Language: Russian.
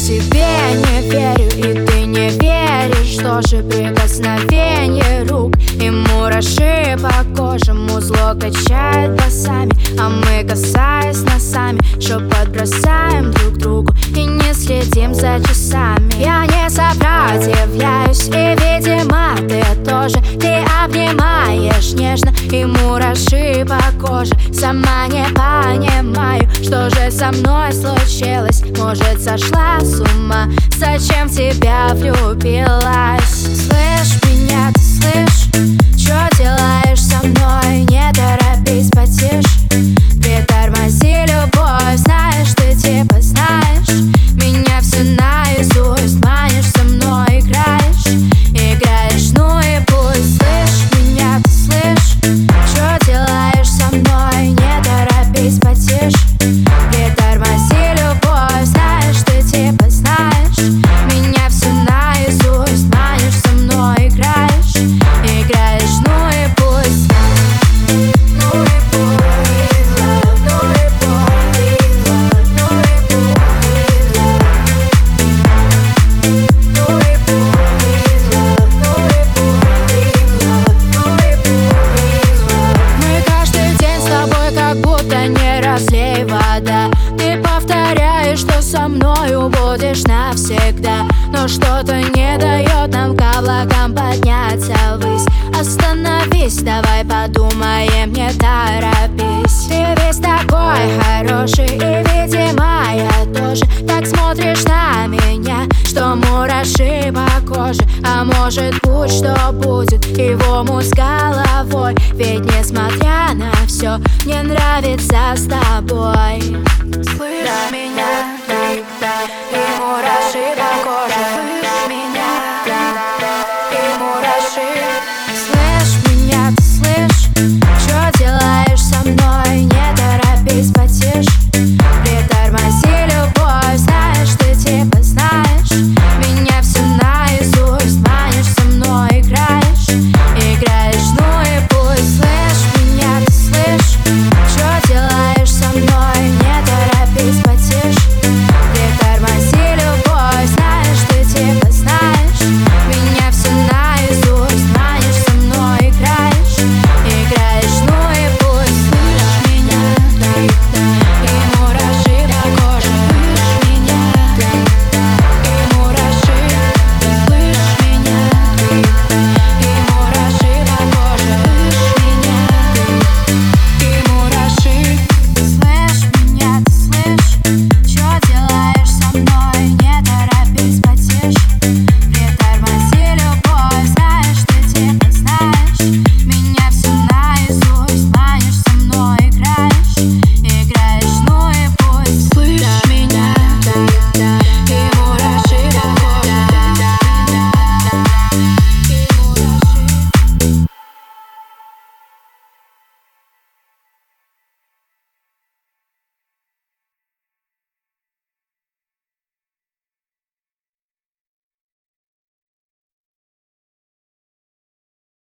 себе не верю, и ты не веришь. Что же прикосновение рук и мураши по коже, музло качает басами, а мы, касаясь носами, шепот бросаем друг другу и не следим за часами. Я не сопротивляюсь, и, видимо, ты тоже. Ты обнимаешь нежно, и мураши по коже. Сама не понимаю, что же со мной случилось. Может, сошла с ума, зачем в тебя влюбилась? Слышь меня, ты слышь, чё делаешь со мной? Не торопись, потише, притормози, любовь. Знаешь, ты типа знаешь меня все наизусть. Манишь со мной, играешь, ну и пусть. Слышь меня, ты слышь, чё делаешь со мной? Не торопись, потише, притормози, любовь. Знаешь, ты типа знаешь меня все наизусть. Манишь со мной, играешь, ну и пусть. Ну и пусть, ну и пусть, ну и пусть, ну и пусть. Мы каждый день с тобой как будто не разлей вода. Ты повторяешь, что со мною будешь навсегда, но что-то не дает нам к облакам подняться ввысь. Остановись, давай подумаем, не торопись. Ты весь такой хороший, и, видимо, я тоже. Так смотришь на меня, что мураши по коже. А может, будь что будет, его муть с головой. Ведь несмотря на все, мне нравится с тобой. Слышь меня?